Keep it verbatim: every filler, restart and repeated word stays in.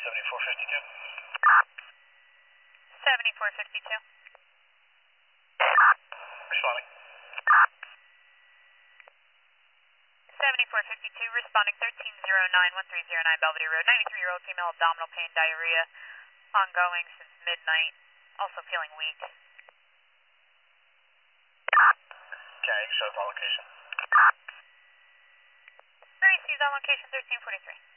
seventy-four fifty-two. seventy-four fifty-two. Responding. seventy-four fifty-two, responding thirteen oh nine, one three oh nine Belvedere Road. ninety-three-year-old female, abdominal pain, diarrhea, ongoing since midnight, also feeling weak. Okay, shows on location. Alright, she's on location thirteen forty-three.